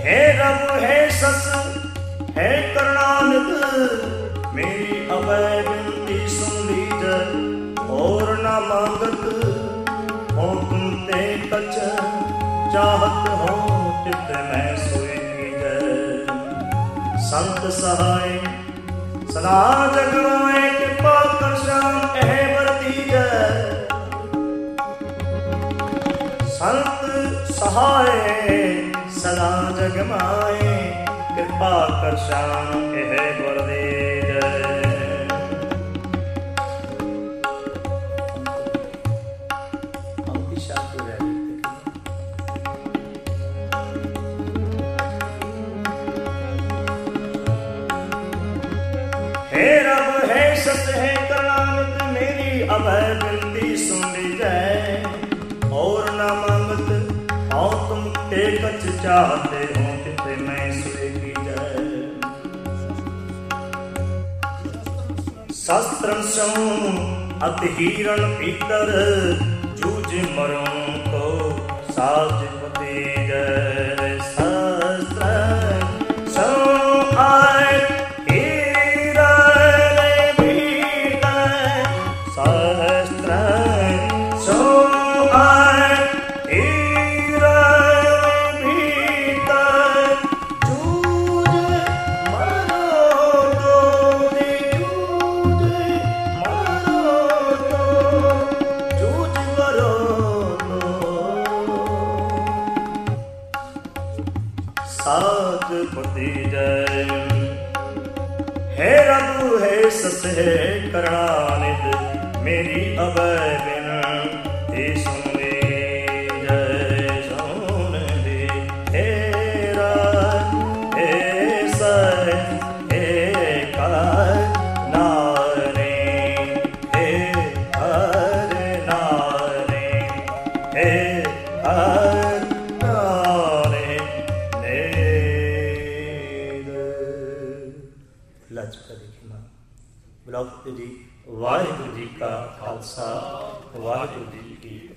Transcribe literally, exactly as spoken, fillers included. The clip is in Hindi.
हे रब हे सस हे करुणानिधि, मेरी अभय विनती सुन लीजै। और न मांगत हो तुम ते कछ, चाहत हो चित मैं सोई कीजै। संत सहाय सदा जग माए, कृपा कर श्याम एह वर दीजै। संत सहाय सदा जग माए, कृपा कर श्याम एह वर दीजै। हे रब हे सत हे करुणानिधि, मेरी अभय विनती सुन लीजै। और न मांगत हो तुम ते कछ, चाहते हो चित मैं सोई कीजै। शस्त्र सं अति हिरण भीतर, जूझ मरूं को साज पतीजै। शस्त्र सं आए साज पतीजै। हे रब हे सस हे करुणानिधि, मेरी अभय विनती सुन लीजै। सुन ली हे रब हे सस हे करुणानिधि, हे करुणानिधि, हे जी वाहिगुरु जी का खालसा, वाहिगुरु जी की